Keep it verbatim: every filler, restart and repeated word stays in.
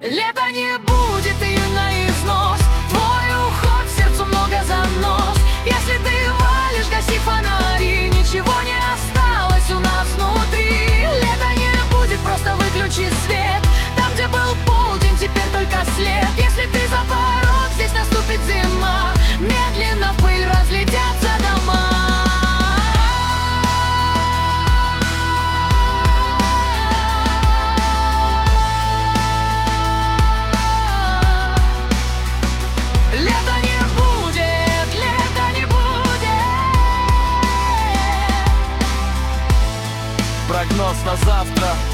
Лета не будет и на износ. Твой уход, сердцу много занос. Если ты валишь, гаси фонари. Ничего не осталось у нас внутри. Лета не будет, просто выключи свет. Там, где был полдень, теперь только след. Если ты за порог, здесь наступит зима. Медленно в пыль разлетятся дома. Лета не будет, лета не будет. Прогноз на завтра.